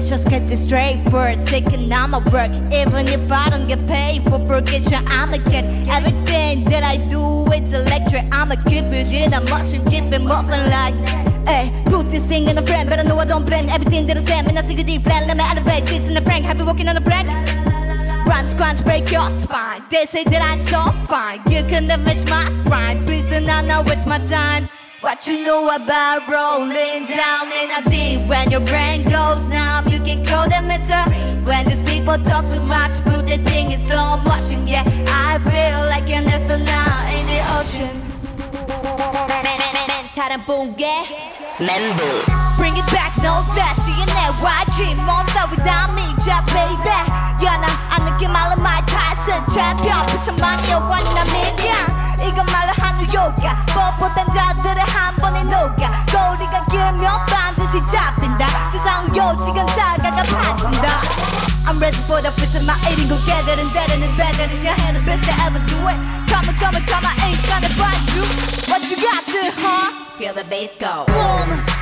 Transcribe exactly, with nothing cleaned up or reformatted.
just get this straight first. Thinking I'ma work even if I don't get paid for forgetting I'ma get everything that I do. It's electric. I'ma keep it in a motion, keep it moving like. Hey, put this thing in a frame, but I know I don't blame everything that I say. Man, I see the deep plan, let me elevate this in a prank. Have you working on a prank? Rhymes, crunch, break your spine. They say that I'm so fine. You can never match my grind. Please, and I know it's my time. What you know about rolling down in a deep? When your brain goes numb, you can call them mentor. When these people talk too much, put the thing in slow motion. Yeah, I feel like an astronaut in the ocean. 다른 붕괴 멘붕. Bring it back, no that 디엔에이 와이 지 Monster without me, just baby. Yeah, 나 안 느끼 말로 my Tyson champion. 부천만이야 원이나 million. 이것말로 한우 요가 뻣뻣한 자들의 한 번에 녹아. 거리가 길면 반드시 잡힌다. 세상 요지간 자가가 파진다. I'm ready for the fist of my eating. Go get it and that and better than your hand. The best I ever do it. Come on, come on, come on, ain't gonna find you. What you got to, huh? Feel the bass go. Boom.